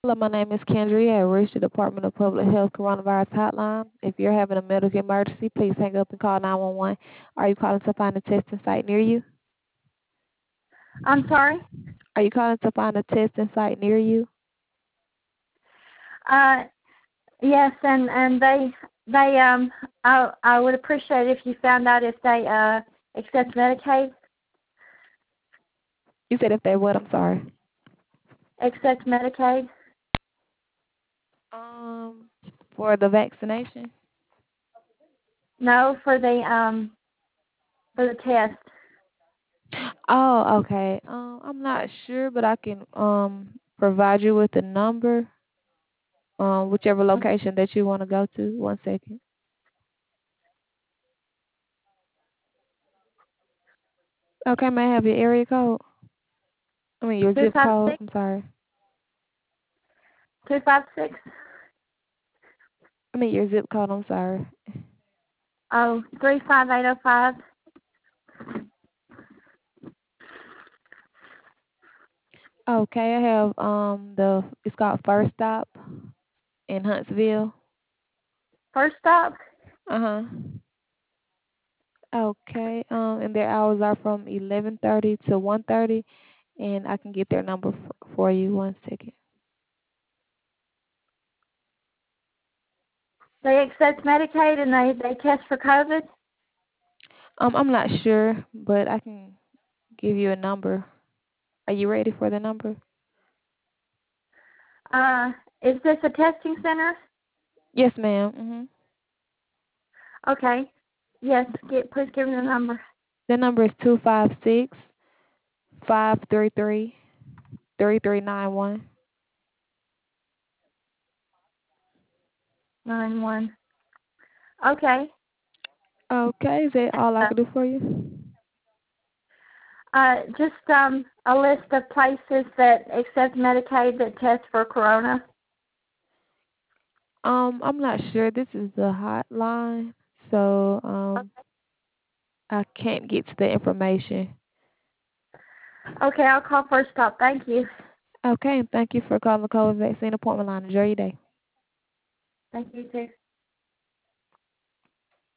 Hello, my name is Kendra. I reached the Department of Public Health Coronavirus Hotline. If you're having a medical emergency, please hang up and call 911. Are you calling to find a testing site near you? I'm sorry. Are you calling to find a testing site near you? Uh, yes, and I would appreciate it if you found out if they accept Medicaid. You said if they would, I'm sorry. Accept Medicaid. Um, for the vaccination? No, for the test. Oh, okay. I'm not sure, but I can provide you with the number, whichever location that you want to go to. One second. Okay, may I have your area code? I mean your Two zip five code. six I'm sorry. 256. I mean your zip code. I'm sorry. Oh, 35805. Okay, I have it's called First Stop in Huntsville. First stop. Uh-huh. Okay. And their hours are from 11:30 to 1:30, and I can get their number for you. One second. They accept Medicaid and they test for COVID. I'm not sure, but I can give you a number. Are you ready for the number? Is this a testing center? Yes, ma'am. Mhm. Okay. Yes. Please give me the number. The number is 256-533-3391. 91. Okay. Okay, is that all I can do for you? Just a list of places that accept Medicaid that test for corona. I'm not sure. This is the hotline, so I can't get to the information. Okay, I'll call First Stop. Thank you. Okay, and thank you for calling the COVID vaccine appointment line. Enjoy your day. Thank you too.